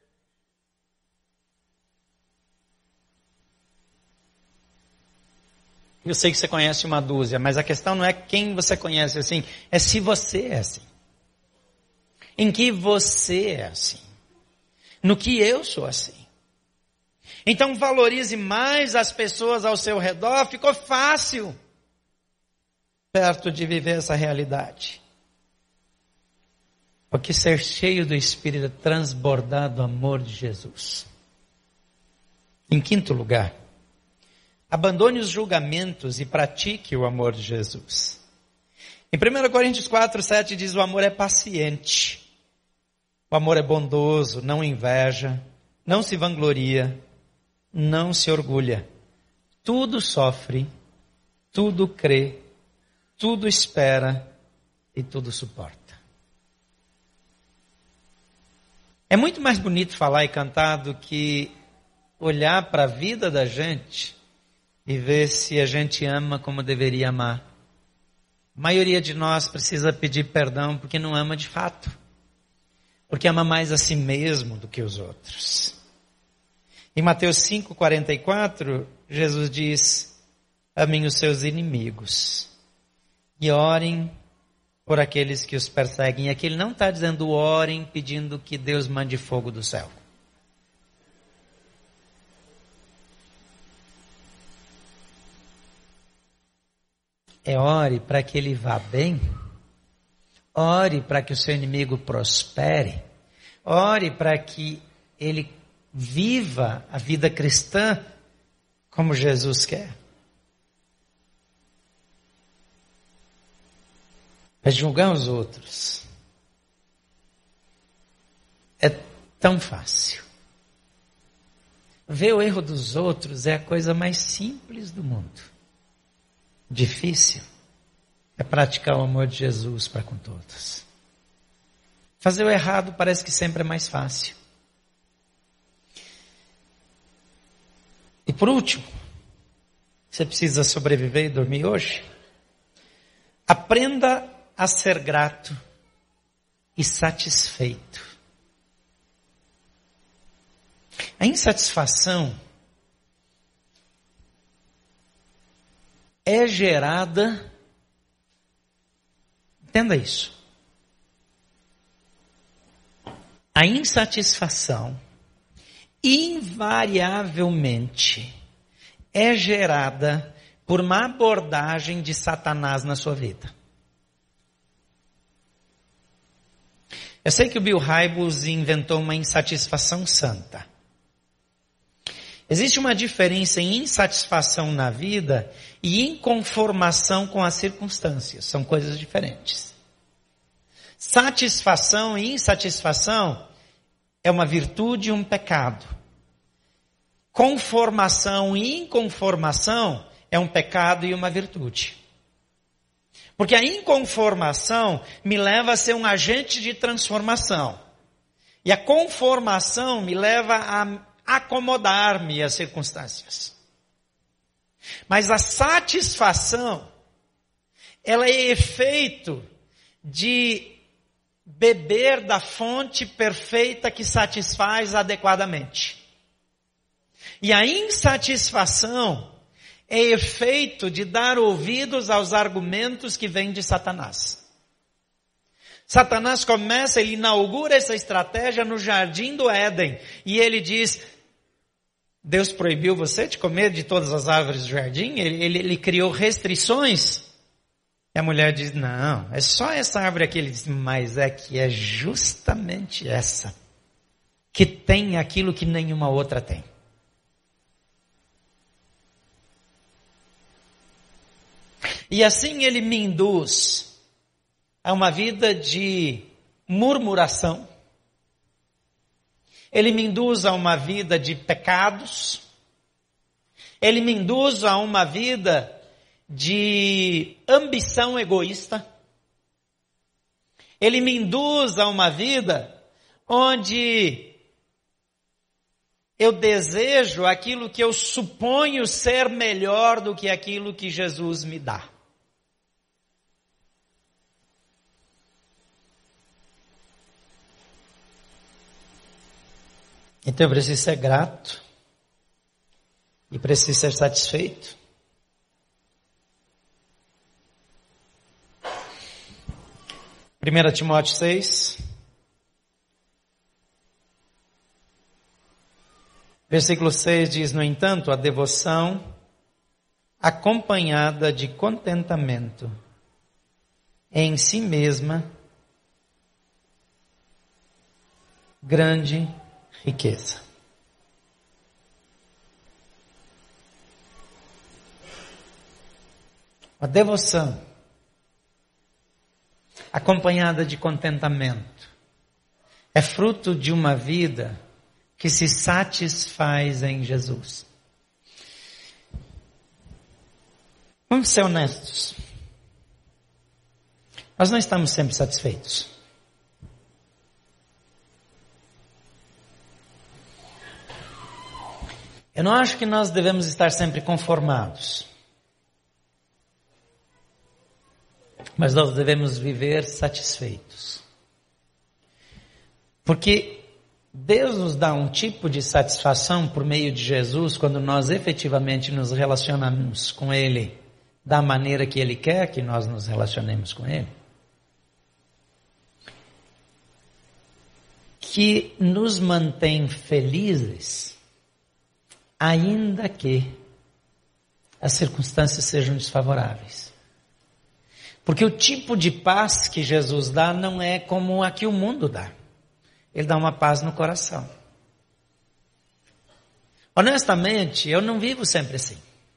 Eu sei que você conhece uma dúzia, mas a questão não é quem você conhece assim, é se você é assim. Em que você é assim. No que eu sou assim. Então valorize mais as pessoas ao seu redor, ficou fácil perto de viver essa realidade. Porque ser cheio do Espírito é transbordar do amor de Jesus. Em quinto lugar, abandone os julgamentos e pratique o amor de Jesus. Em primeira Coríntios quatro, sete diz, o amor é paciente. O amor é bondoso, não inveja, não se vangloria, não se orgulha. Tudo sofre, tudo crê, tudo espera e tudo suporta. É muito mais bonito falar e cantar do que olhar para a vida da gente e ver se a gente ama como deveria amar. A maioria de nós precisa pedir perdão porque não ama de fato. Porque ama mais a si mesmo do que os outros. Em Mateus cinco, quarenta e quatro, Jesus diz, amem os seus inimigos e orem por aqueles que os perseguem. E aqui ele não está dizendo orem pedindo que Deus mande fogo do céu. É ore para que ele vá bem. Ore para que o seu inimigo prospere. Ore para que ele viva a vida cristã como Jesus quer. Mas julgar os outros é tão fácil. Ver o erro dos outros é a coisa mais simples do mundo. Difícil é praticar o amor de Jesus para com todos. Fazer o errado parece que sempre é mais fácil. E por último, você precisa sobreviver e dormir hoje? Aprenda a ser grato e satisfeito. A insatisfação é gerada, entenda isso, a insatisfação invariavelmente é gerada por uma abordagem de Satanás na sua vida. Eu sei que o Bill Hybels inventou uma insatisfação santa. Existe uma diferença em insatisfação na vida e inconformação com as circunstâncias. São coisas diferentes. Satisfação e insatisfação é uma virtude e um pecado. Conformação e inconformação é um pecado e uma virtude. Porque a inconformação me leva a ser um agente de transformação. E a conformação me leva a acomodar-me às circunstâncias. Mas a satisfação, ela é efeito de beber da fonte perfeita que satisfaz adequadamente. E a insatisfação é efeito de dar ouvidos aos argumentos que vêm de Satanás. Satanás começa, ele inaugura essa estratégia no jardim do Éden. E ele diz, Deus proibiu você de comer de todas as árvores do jardim? Ele, ele, ele criou restrições? E a mulher diz, não, é só essa árvore aqui. Ele diz, mas é que é justamente essa que tem aquilo que nenhuma outra tem. E assim ele me induz a uma vida de murmuração. Ele me induz a uma vida de pecados. Ele me induz a uma vida de ambição egoísta. Ele me induz a uma vida onde eu desejo aquilo que eu suponho ser melhor do que aquilo que Jesus me dá. Então eu preciso ser grato e preciso ser satisfeito. primeiro Timóteo seis, versículo seis diz, no entanto, a devoção acompanhada de contentamento em si mesma, grande riqueza. A devoção acompanhada de contentamento é fruto de uma vida que se satisfaz em Jesus. Vamos ser honestos. Nós não estamos sempre satisfeitos. Eu não acho que nós devemos estar sempre conformados. Mas nós devemos viver satisfeitos. Porque Deus nos dá um tipo de satisfação por meio de Jesus quando nós efetivamente nos relacionamos com Ele da maneira que Ele quer que nós nos relacionemos com Ele. Que nos mantém felizes, ainda que as circunstâncias sejam desfavoráveis. Porque o tipo de paz que Jesus dá não é como a que o mundo dá. Ele dá uma paz no coração. Honestamente, eu não vivo sempre assim.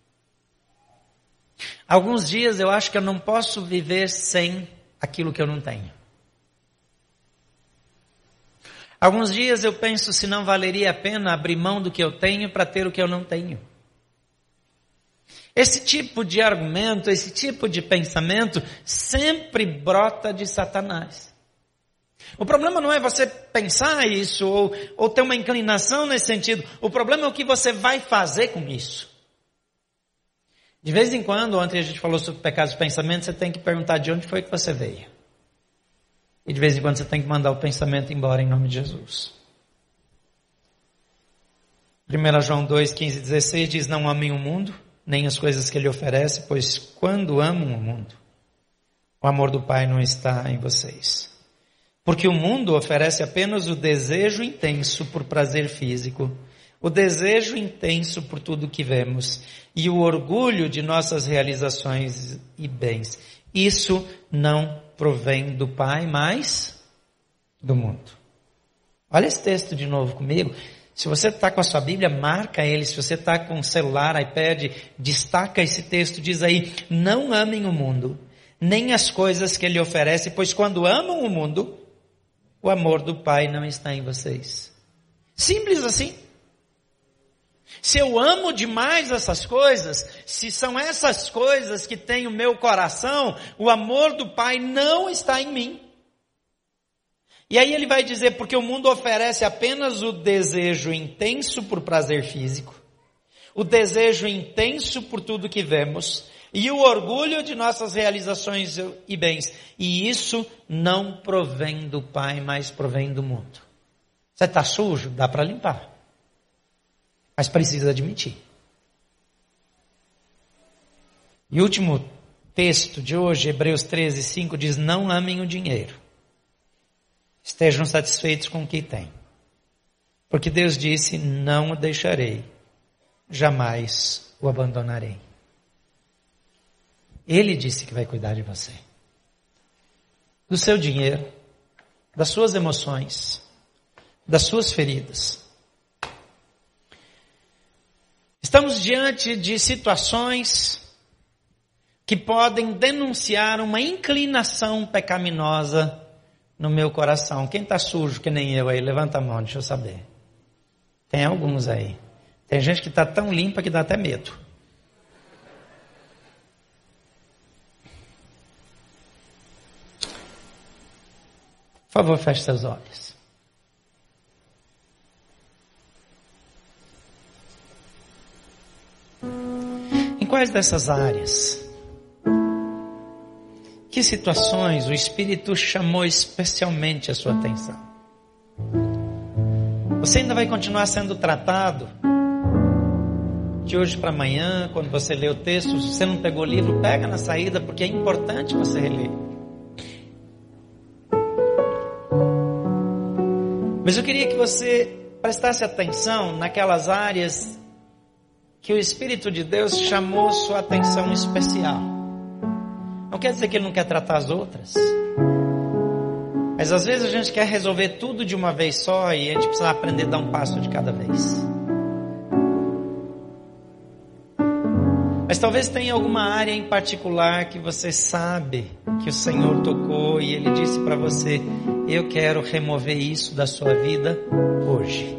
Alguns dias eu acho que eu não posso viver sem aquilo que eu não tenho. Alguns dias eu penso se não valeria a pena abrir mão do que eu tenho para ter o que eu não tenho. Esse tipo de argumento, esse tipo de pensamento sempre brota de Satanás. O problema não é você pensar isso ou, ou ter uma inclinação nesse sentido. O problema é o que você vai fazer com isso. De vez em quando, ontem a gente falou sobre pecados de pensamento, você tem que perguntar de onde foi que você veio. E de vez em quando você tem que mandar o pensamento embora em nome de Jesus. primeiro João dois, quinze e dezesseis diz, não amem o mundo, nem as coisas que ele oferece, pois quando amam o mundo, o amor do Pai não está em vocês. Porque o mundo oferece apenas o desejo intenso por prazer físico, o desejo intenso por tudo que vemos e o orgulho de nossas realizações e bens. Isso não provém do Pai, mas do mundo. Olha esse texto de novo comigo. Se você está com a sua Bíblia, marca ele. Se você está com o celular, iPad, destaca esse texto. Diz aí, não amem o mundo, nem as coisas que ele oferece, pois quando amam o mundo, o amor do Pai não está em vocês. Simples assim. Se eu amo demais essas coisas, se são essas coisas que têm o meu coração, o amor do Pai não está em mim. E aí ele vai dizer, porque o mundo oferece apenas o desejo intenso por prazer físico, o desejo intenso por tudo que vemos, e o orgulho de nossas realizações e bens. E isso não provém do Pai, mas provém do mundo. Você está sujo? Dá para limpar. Mas precisa admitir. E o último texto de hoje, Hebreus treze, cinco, diz, não amem o dinheiro. Estejam satisfeitos com o que têm. Porque Deus disse, não o deixarei jamais o abandonarei. Ele disse que vai cuidar de você. Do seu dinheiro, das suas emoções, das suas feridas. Estamos diante de situações que podem denunciar uma inclinação pecaminosa no meu coração. Quem está sujo que nem eu aí? Levanta a mão, deixa eu saber. Tem alguns aí. Tem gente que está tão limpa que dá até medo. Por favor, feche seus olhos. Em quais dessas áreas, que situações o Espírito chamou especialmente a sua atenção? Você ainda vai continuar sendo tratado? De hoje para amanhã, quando você lê o texto, se você não pegou o livro, pega na saída, porque é importante você reler. Mas eu queria que você prestasse atenção naquelas áreas que o Espírito de Deus chamou sua atenção especial. Não quer dizer que Ele não quer tratar as outras. Mas às vezes a gente quer resolver tudo de uma vez só e a gente precisa aprender a dar um passo de cada vez. Mas talvez tenha alguma área em particular que você sabe que o Senhor tocou e Ele disse para você: eu quero remover isso da sua vida hoje.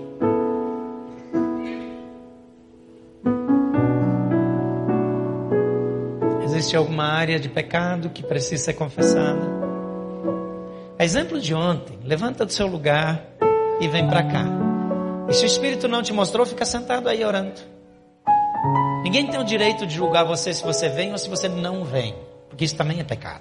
Existe alguma área de pecado que precisa ser confessada? A exemplo de ontem, levanta do seu lugar e vem para cá. E se o Espírito não te mostrou, fica sentado aí orando. Ninguém tem o direito de julgar você se você vem ou se você não vem, porque isso também é pecado.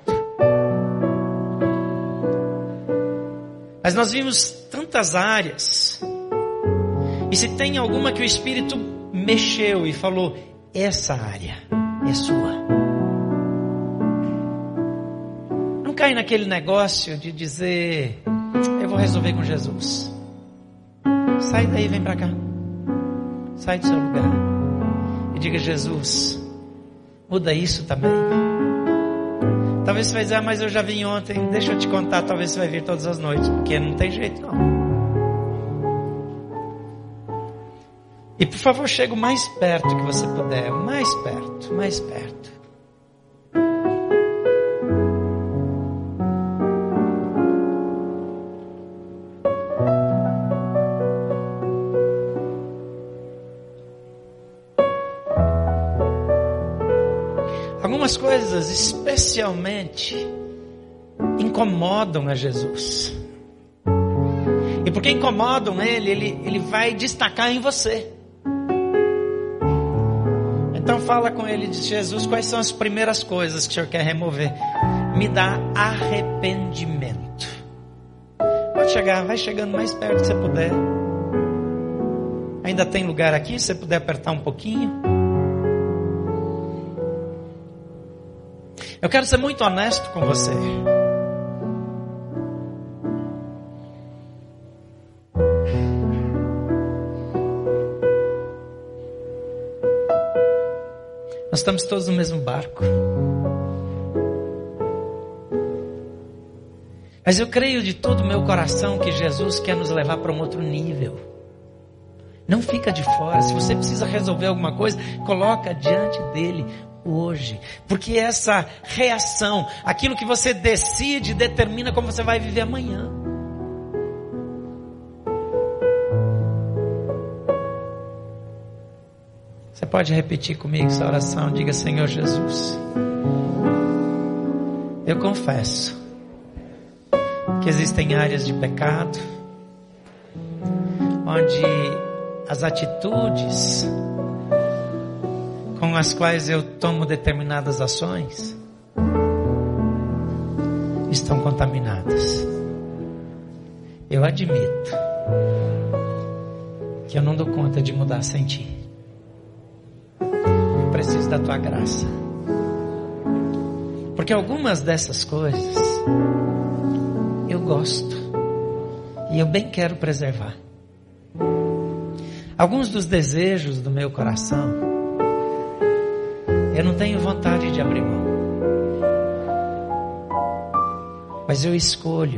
Mas nós vimos tantas áreas, e se tem alguma que o Espírito mexeu e falou: essa área é sua. Não cai naquele negócio de dizer: eu vou resolver com Jesus. Sai daí, vem para cá. Sai do seu lugar e diga: Jesus, muda isso também. Talvez você vai dizer: ah, mas eu já vim ontem. Deixa eu te contar, talvez você vai vir todas as noites, porque não tem jeito não. E por favor, chega o mais perto que você puder. Mais perto, mais perto. Algumas coisas especialmente incomodam a Jesus. E porque incomodam ele, ele, ele vai destacar em você. Então fala com ele, diz: Jesus, quais são as primeiras coisas que o Senhor quer remover? Me dá arrependimento. Pode chegar, vai chegando mais perto que você puder. Ainda tem lugar aqui, se você puder apertar um pouquinho. Eu quero ser muito honesto com você. Nós estamos todos no mesmo barco. Mas eu creio de todo o meu coração que Jesus quer nos levar para um outro nível. Não fica de fora. Se você precisa resolver alguma coisa, coloca diante dele hoje. Porque essa reação, aquilo que você decide, determina como você vai viver amanhã. Você pode repetir comigo essa oração? Diga: Senhor Jesus, eu confesso que existem áreas de pecado onde as atitudes com as quais eu tomo determinadas ações estão contaminadas. Eu admito que eu não dou conta de mudar sem ti. Eu preciso da tua graça. Porque algumas dessas coisas eu gosto e eu bem quero preservar. Alguns dos desejos do meu coração, eu não tenho vontade de abrir mão. Mas eu escolho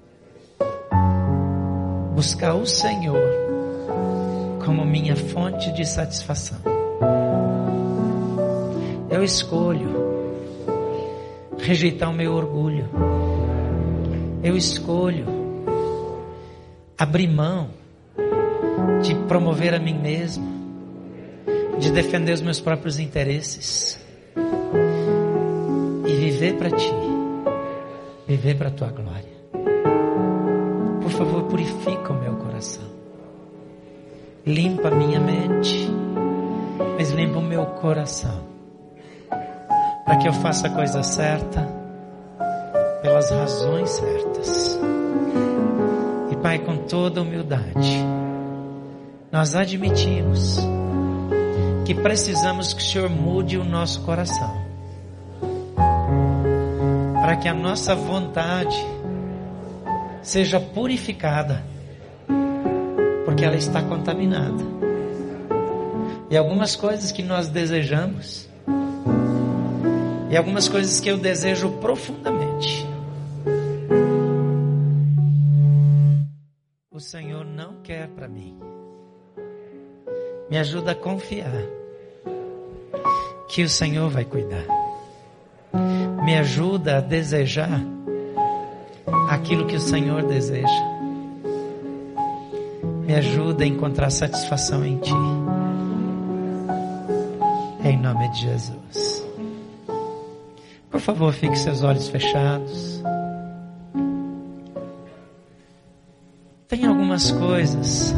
buscar o Senhor como minha fonte de satisfação. Eu escolho rejeitar o meu orgulho. Eu escolho abrir mão de promover a mim mesmo, de defender os meus próprios interesses e viver para Ti, viver para a Tua glória. Por favor, purifica o meu coração, limpa a minha mente, mas limpa o meu coração, para que eu faça a coisa certa, pelas razões certas. E Pai, com toda humildade, nós admitimos que precisamos que o Senhor mude o nosso coração, para que a nossa vontade seja purificada, porque ela está contaminada. E algumas coisas que nós desejamos, e algumas coisas que eu desejo profundamente, o Senhor não quer para mim. Me ajuda a confiar que o Senhor vai cuidar. Me ajuda a desejar aquilo que o Senhor deseja. Me ajuda a encontrar satisfação em Ti. Em nome de Jesus. Por favor, fique seus olhos fechados. Tem algumas coisas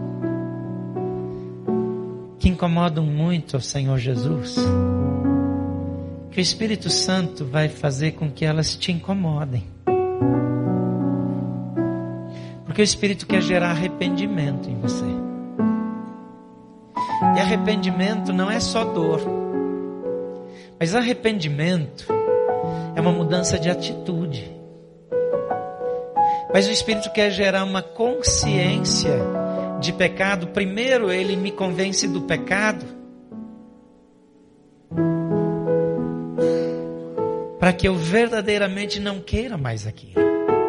que incomodam muito ao Senhor Jesus, que o Espírito Santo vai fazer com que elas te incomodem. Porque o Espírito quer gerar arrependimento em você. E arrependimento não é só dor, mas arrependimento é uma mudança de atitude. Mas o Espírito quer gerar uma consciência de pecado. Primeiro Ele me convence do pecado, para que eu verdadeiramente não queira mais aquilo,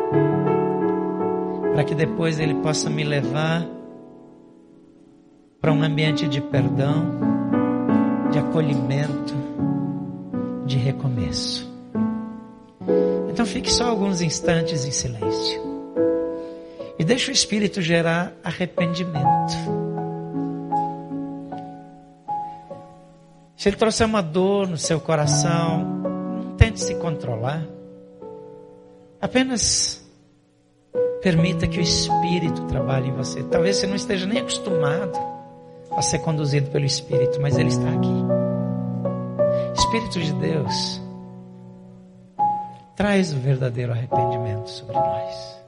para que depois Ele possa me levar para um ambiente de perdão, de acolhimento, de recomeço. Então fique só alguns instantes em silêncio e deixe o Espírito gerar arrependimento. Se Ele trouxer uma dor no seu coração, não tente se controlar. Apenas permita que o Espírito trabalhe em você. Talvez você não esteja nem acostumado a ser conduzido pelo Espírito, mas Ele está aqui. Espírito de Deus, traz o verdadeiro arrependimento sobre nós.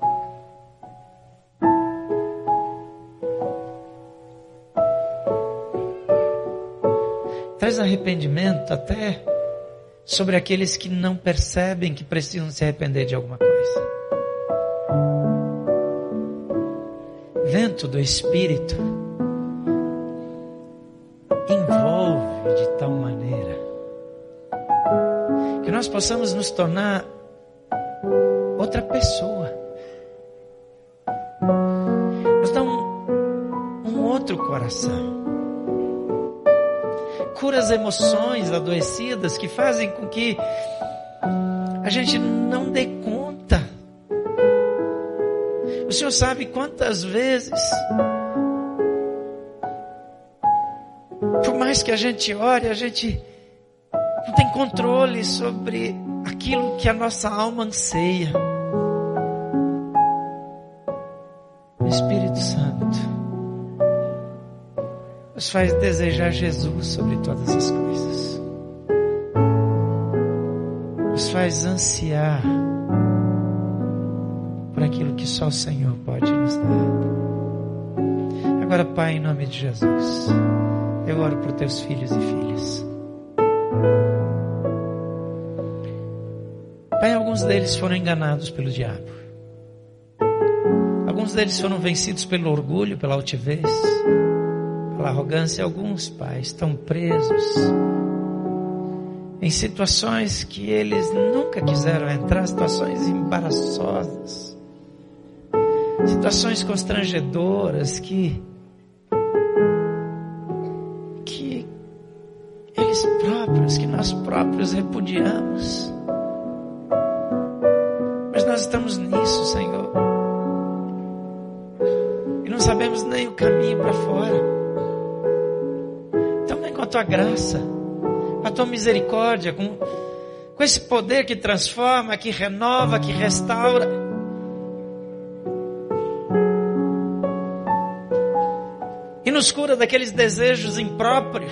Traz arrependimento até sobre aqueles que não percebem que precisam se arrepender de alguma coisa. Vento do Espírito envolve de tal maneira que nós possamos nos tornar outra pessoa. Nos dá um, um outro coração. Cura as emoções adoecidas que fazem com que a gente não dê conta. O Senhor sabe quantas vezes, por mais que a gente ore, a gente não tem controle sobre aquilo que a nossa alma anseia. O Espírito Santo nos faz desejar Jesus sobre todas as coisas. Nos faz ansiar por aquilo que só o Senhor pode nos dar. Agora, Pai, em nome de Jesus, eu oro por teus filhos e filhas. Pai, alguns deles foram enganados pelo diabo. Alguns deles foram vencidos pelo orgulho, pela altivez. pela arrogância. Alguns, Pai, estão presos em situações que eles nunca quiseram entrar, situações embaraçosas, situações constrangedoras que, que eles próprios, que nós próprios repudiamos. Mas nós estamos nisso, Senhor, e não sabemos nem o caminho para fora. Então vem com a Tua graça, com a Tua misericórdia, com, com esse poder que transforma, que renova, que restaura. E nos cura daqueles desejos impróprios,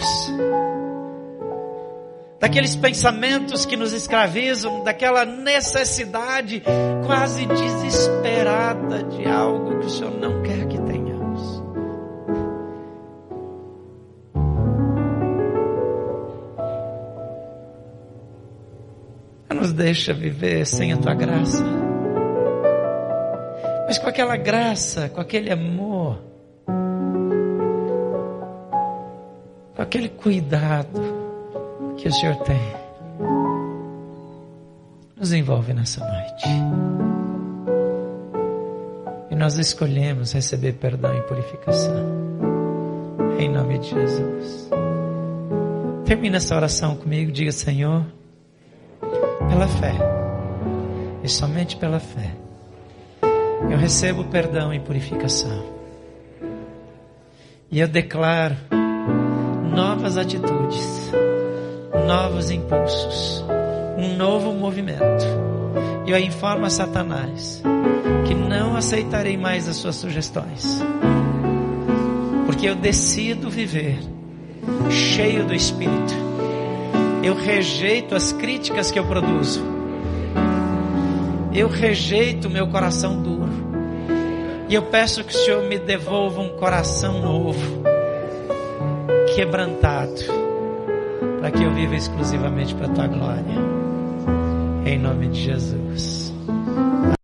daqueles pensamentos que nos escravizam, daquela necessidade quase desesperada de algo que o Senhor não quer que tenhamos. Não nos deixa viver sem a Tua graça, mas com aquela graça, com aquele amor, com aquele cuidado que o Senhor tem. Nos envolve nessa noite. E nós escolhemos receber perdão e purificação. Em nome de Jesus. Termina essa oração comigo. Diga: Senhor, pela fé, e somente pela fé, eu recebo perdão e purificação. E eu declaro novas atitudes, novos impulsos, um novo movimento. E eu informo a Satanás que não aceitarei mais as suas sugestões, porque eu decido viver cheio do Espírito. Eu rejeito as críticas que eu produzo. Eu rejeito o meu coração duro. E eu peço que o Senhor me devolva um coração novo, quebrantado, para que eu viva exclusivamente para a Tua glória. Em nome de Jesus.